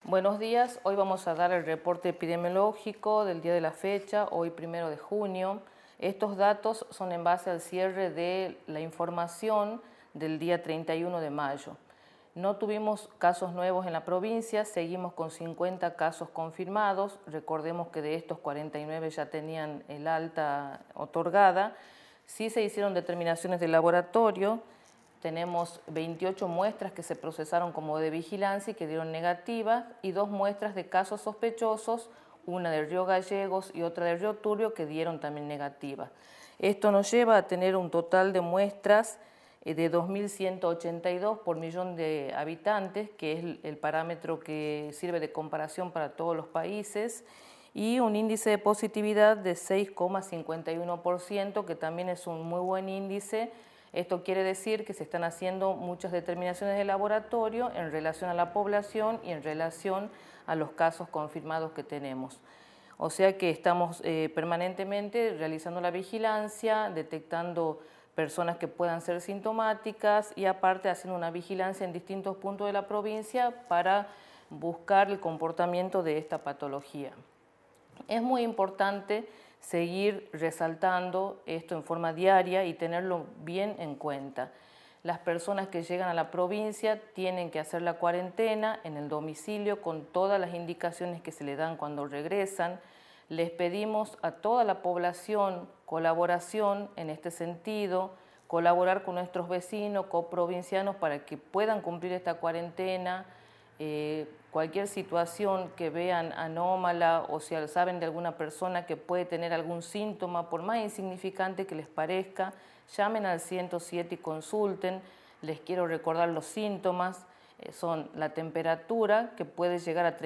Buenos días, hoy vamos a dar el reporte epidemiológico del día de la fecha, hoy 1 de junio. Estos datos son en base al cierre de la información del día 31 de mayo. No tuvimos casos nuevos en la provincia, seguimos con 50 casos confirmados. Recordemos que de estos 49 ya tenían el alta otorgada. Sí se hicieron determinaciones de laboratorio. Tenemos 28 muestras que se procesaron como de vigilancia y que dieron negativas y 2 muestras de casos sospechosos, una de Río Gallegos y otra de Río Turbio, que dieron también negativas. Esto nos lleva a tener un total de muestras de 2.182 por millón de habitantes, que es el parámetro que sirve de comparación para todos los países, y un índice de positividad de 6,51%, que también es un muy buen índice. Esto quiere decir que se están haciendo muchas determinaciones de laboratorio en relación a la población y en relación a los casos confirmados que tenemos. O sea que estamos permanentemente realizando la vigilancia, detectando personas que puedan ser sintomáticas y aparte haciendo una vigilancia en distintos puntos de la provincia para buscar el comportamiento de esta patología. Es muy importante seguir resaltando esto en forma diaria y tenerlo bien en cuenta. Las personas que llegan a la provincia tienen que hacer la cuarentena en el domicilio con todas las indicaciones que se le dan cuando regresan. Les pedimos a toda la población colaboración en este sentido, colaborar con nuestros vecinos, coprovincianos para que puedan cumplir esta cuarentena. Cualquier situación que vean anómala o si saben de alguna persona que puede tener algún síntoma, por más insignificante que les parezca, llamen al 107 y consulten. Les quiero recordar los síntomas, son la temperatura que puede llegar a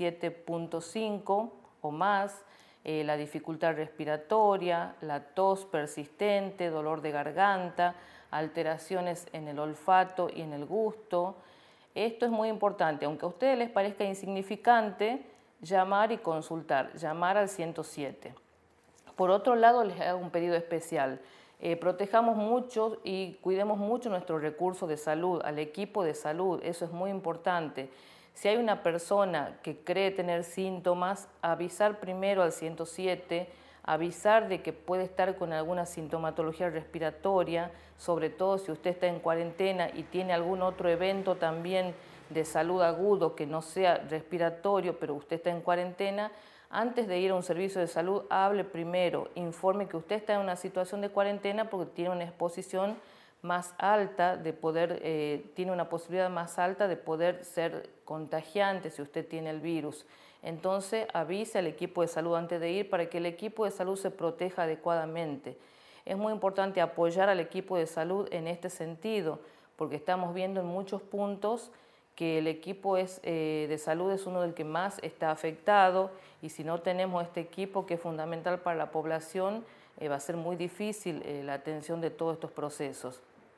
37,5 o más, la dificultad respiratoria, la tos persistente, dolor de garganta, alteraciones en el olfato y en el gusto. Esto es muy importante, aunque a ustedes les parezca insignificante, llamar y consultar, llamar al 107. Por otro lado, les hago un pedido especial. Protejamos mucho y cuidemos mucho nuestros recursos de salud, al equipo de salud, eso es muy importante. Si hay una persona que cree tener síntomas, avisar primero al 107, avisar de que puede estar con alguna sintomatología respiratoria, sobre todo si usted está en cuarentena y tiene algún otro evento también de salud agudo que no sea respiratorio, pero usted está en cuarentena. Antes de ir a un servicio de salud, hable primero, informe que usted está en una situación de cuarentena porque tiene una exposición más alta de poder, tiene una posibilidad más alta de poder ser contagiante si usted tiene el virus. Entonces avise al equipo de salud antes de ir para que el equipo de salud se proteja adecuadamente. Es muy importante apoyar al equipo de salud en este sentido, porque estamos viendo en muchos puntos que el equipo de salud es uno del que más está afectado y si no tenemos este equipo que es fundamental para la población, va a ser muy difícil la atención de todos estos procesos.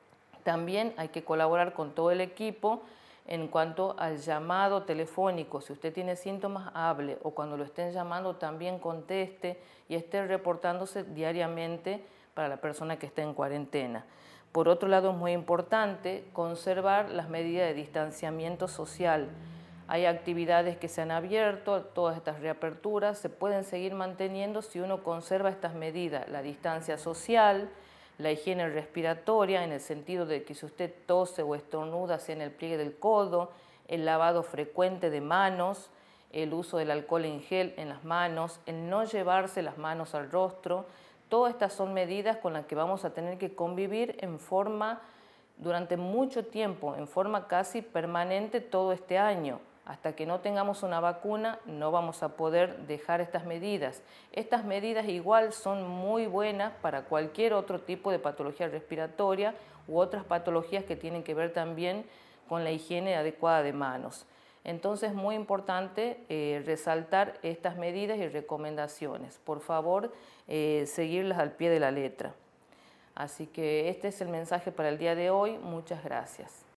También hay que colaborar con todo el equipo en cuanto al llamado telefónico. Si usted tiene síntomas, hable o cuando lo estén llamando también conteste y esté reportándose diariamente para la persona que está en cuarentena. Por otro lado, es muy importante conservar las medidas de distanciamiento social. Hay actividades que se han abierto, todas estas reaperturas se pueden seguir manteniendo si uno conserva estas medidas, la distancia social, la higiene respiratoria, en el sentido de que si usted tose o estornuda sea en el pliegue del codo, el lavado frecuente de manos, el uso del alcohol en gel en las manos, el no llevarse las manos al rostro. Todas estas son medidas con las que vamos a tener que convivir durante mucho tiempo, en forma casi permanente todo este año. Hasta que no tengamos una vacuna no vamos a poder dejar estas medidas. Estas medidas igual son muy buenas para cualquier otro tipo de patología respiratoria u otras patologías que tienen que ver también con la higiene adecuada de manos. Entonces es muy importante resaltar estas medidas y recomendaciones. Por favor, seguirlas al pie de la letra. Así que este es el mensaje para el día de hoy. Muchas gracias.